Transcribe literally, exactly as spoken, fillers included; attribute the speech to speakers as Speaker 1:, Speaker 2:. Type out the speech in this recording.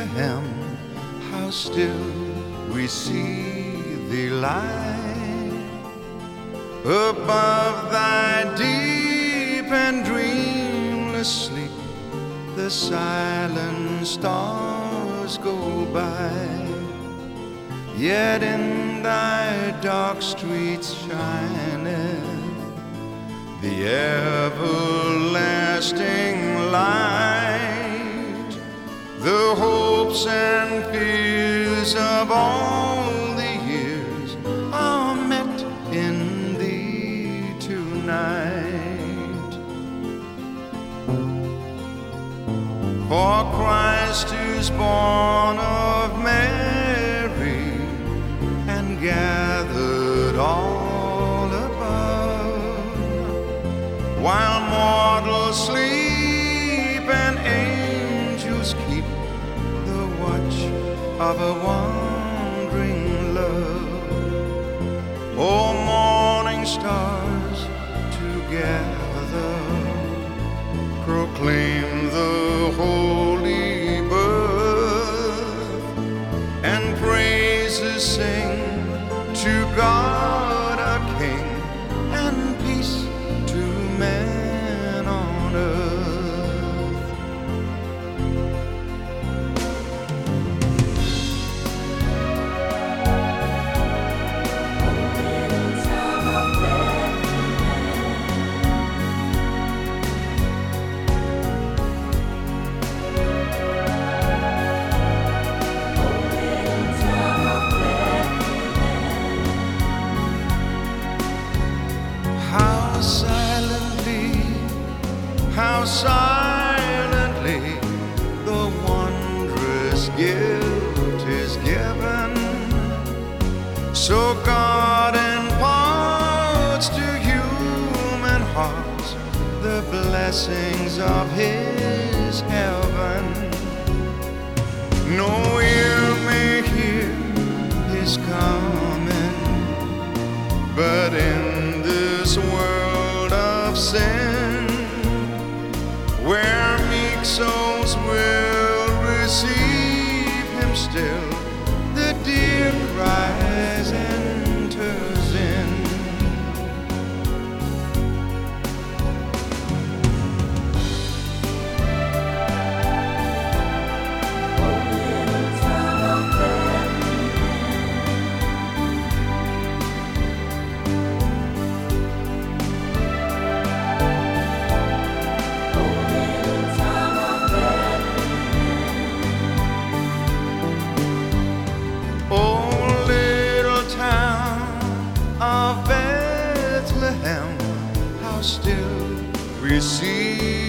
Speaker 1: Bethlehem, how still we see thee lie above thy deep and dreamless sleep. The silent stars go by, yet in thy dark streets shineth the everlasting light. The hopes and fears of all the years are met in thee tonight. For Christ is born of Mary and gathered all above, while mortals sleep and angels keep the watch of a wandering love. Oh, morning stars together proclaim the holy birth, and praises sing to God our King, and peace to men on earth. How silently, how silently the wondrous gift is given. So God imparts to human hearts the blessings of His heaven. No ear may hear His coming, but in this world of sin, where meek souls will receive Him still, the dear Christ enters in. Of Bethlehem, how still we see